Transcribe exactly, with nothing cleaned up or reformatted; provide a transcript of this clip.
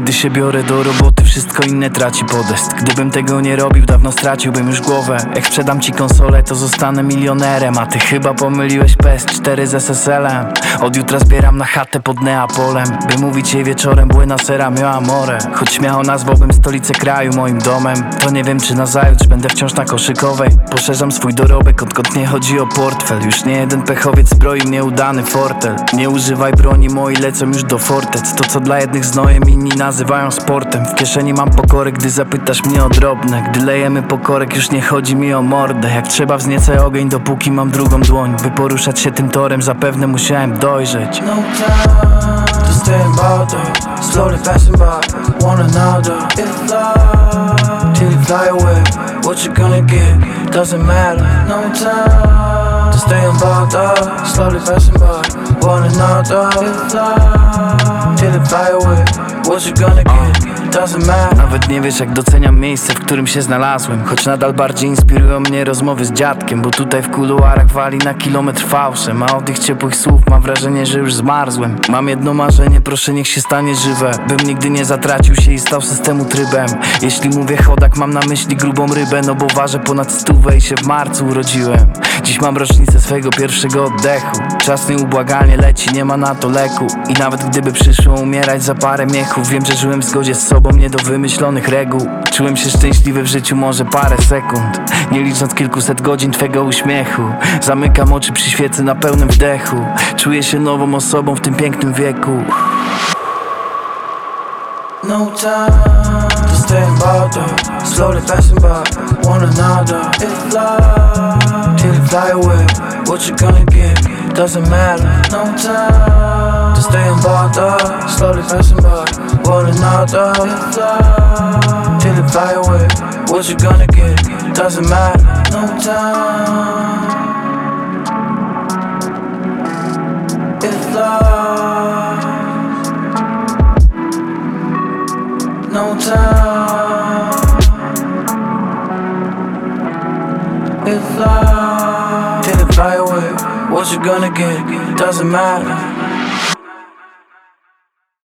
Gdy się biorę do roboty, wszystko inne traci podest. Gdybym tego nie robił, dawno straciłbym już głowę. Jak sprzedam ci konsolę, to zostanę milionerem. A ty chyba pomyliłeś P S cztery z S S L-em. Od jutra zbieram na chatę pod Neapolem, by mówić jej wieczorem Buenos Aires mio amore. Choć śmiało nazwałbym stolicę kraju moim domem, to nie wiem czy nazajutrz będę wciąż na koszykowej. Poszerzam swój dorobek, odkąd nie chodzi o portfel. Już nie jeden pechowiec zbroi mnie udany fortel. Nie używaj broni, moi lecą już do fortec. To co dla jednych znojem, inni nazywają sportem. W kieszeni mam pokorę, gdy zapytasz mnie o drobne. Gdy lejemy pokorek, już nie chodzi mi o mordę. Jak trzeba wzniecę ogień, dopóki mam drugą dłoń. By poruszać się tym torem, zapewne musiałem dojrzeć. No time to stay in bother, slowly passing by one another. If fly till you fly away, what you gonna get? Doesn't matter. No time to stay in bother, slowly passing by one another. If fly till you fly away, what you gonna get? Doesn't matter. Nawet nie wiesz jak doceniam miejsce, w którym się znalazłem. Choć nadal bardziej inspirują mnie rozmowy z dziadkiem, bo tutaj w kuluarach wali na kilometr fałszem. A od tych ciepłych słów mam wrażenie, że już zmarzłem. Mam jedno marzenie, proszę niech się stanie żywe, bym nigdy nie zatracił się i stał systemu trybem. Jeśli mówię chodak, mam na myśli grubą rybę, no bo ważę ponad stówę i się w marcu urodziłem. Dziś mam rocznicę swojego pierwszego oddechu. Czas nieubłagalnie leci, nie ma na to leku. I nawet gdyby przyszło umierać za parę miechów, wiem, że żyłem w zgodzie z sobą, nie do wymyślonych reguł. Czułem się szczęśliwy w życiu może parę sekund, nie licząc kilkuset godzin twego uśmiechu. Zamykam oczy przy świecy na pełnym wdechu. Czuję się nową osobą w tym pięknym wieku. No time to stay in bother, slowly passing by one another. If fly till you fly away, what you gonna get? Doesn't matter. No time to stay in bother, slowly passing by one another. If fly till you fly away, what you gonna get? Doesn't matter. No time. If fly. No time. If fly till you fly away, what you gonna get? Doesn't matter.